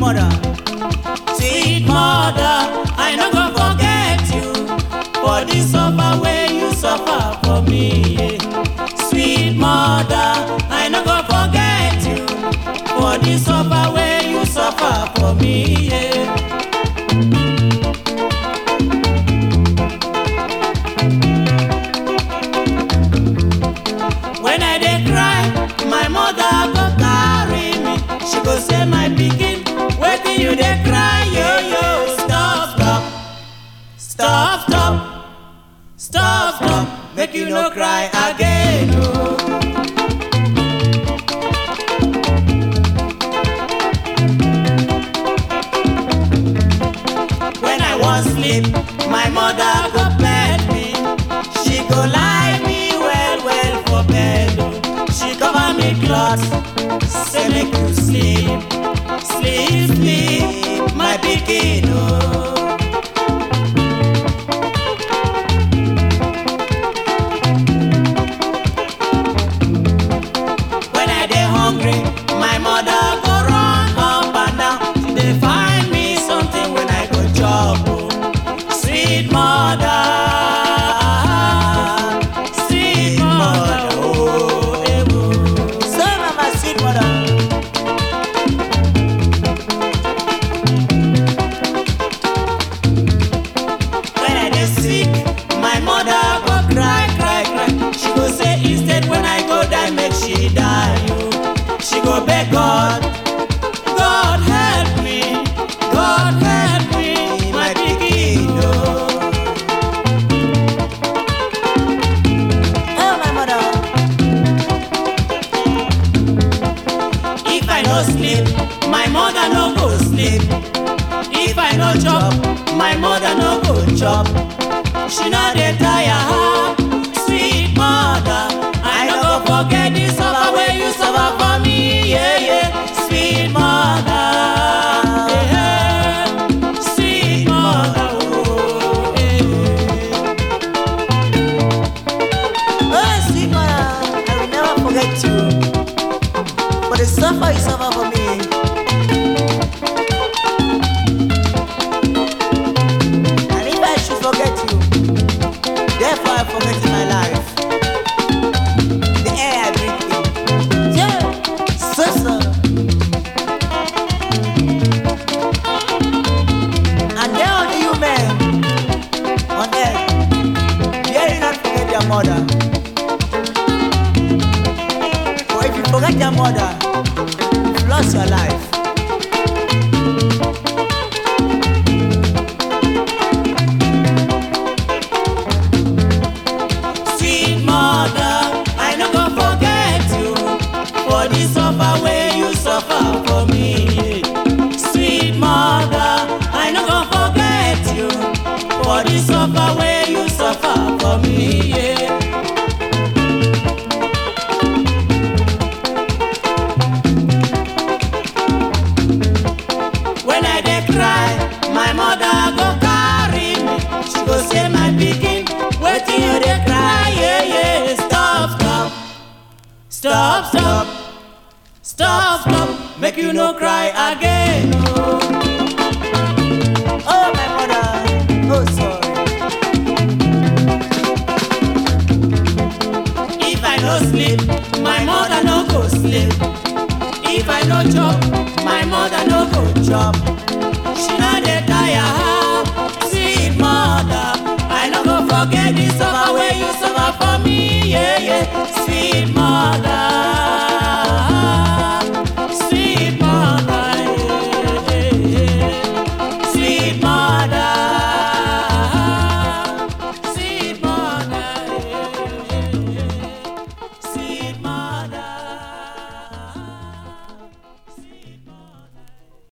mother, sweet mother, I no go forget you for the suffer way you suffer for me. Yeah. Sweet mother, I no go forget you for the suffer way you suffer for me. Yeah. When I dey cry, my mother go carry me. She go say, my pikin, wetin you dey cry, yo yo? Stop, stop, stop, stop, stop, stop. Make you no cry again, oh. When I wan sleep, my mother go bed me. She go lie me well well for bed, oh. She cover me cloth, say make you sleep, sleep, sleep, my pikin, oh. When I dey hungry, my mother go run up and down. She dey find me something when I go chop, oh. Sweet mother, sweet mother, oh, eh, oh. So mama, sweet mother. When I dey sick, my mother go cry, cry, cry. She go say instead when I go die, make she die, oh. She go beg God, God help me, God help me, my pikin, oh. Oh, my mother. If I no sleep, my mother no go sleep. If I no chop, my mother no go chop. She no dey tire her, sweet mother. I no go forget the suffer way you suffer for me, yeah, yeah. Sweet mother, yeah, yeah. Sweet mother, oh, yeah. Oh, sweet mother, I will never forget you for the suffer you suffer for me. And if I should forget you, therefore I forget my life. The air I breathe in. Yeah, so so. And there are the human on earth, dare you not forget your mother. For if you forget your mother, you've lost your life. Sweet mother, I no go forget you for the suffer way you suffer for me. Sweet mother, I no go forget you for the suffer way you suffer for me. Yeah. When I dey cry, my mother go carry me. She go say, my pikin, wetin you dey cry, yeah, yeah. Stop, stop, stop, stop, stop, stop. Make you no cry again, oh. Oh, my mother, oh, sorry. If I no sleep, my mother no go sleep. If I no chop, my mother no go chop. She no dey tire her, sweet mother. I no go forget this.